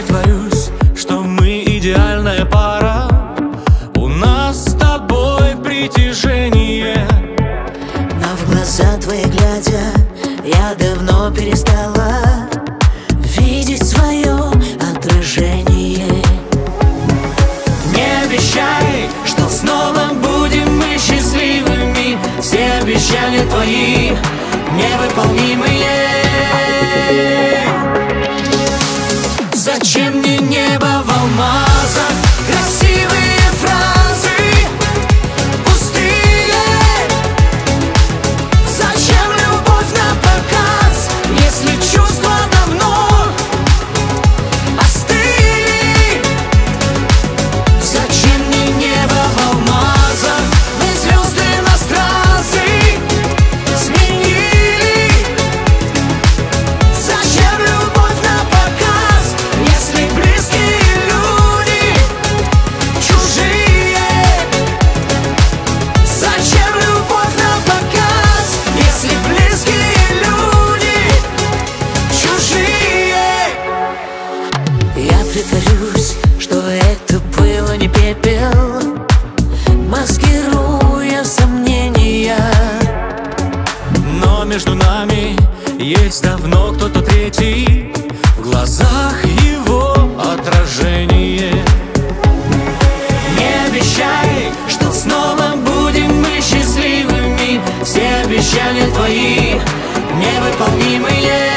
притворюсь, что мы идеальная пара. У нас с тобой притяжение. Но в глаза твои глядя, я давно перестала видеть свое отражение. Не обещай, что снова будем мы счастливыми. Все обещания твои невыполнимые. Зачем мне небо в алмазах, красивые фразы пустые? Зачем любовь напоказ, если чувства давно остыли? Зачем мне небо в алмазах, мы звезды на стразы сменили? Зачем любовь напоказ, если близкие люди чужие? Зачем любовь напоказ, если близкие люди чужие? Я притворюсь, что это было не пепел, маскируя сомнения. Но между нами есть давно кто-то третий, в глазах его отражение. Не обещай, что снова будем мы счастливыми. Все обещания твои невыполнимые.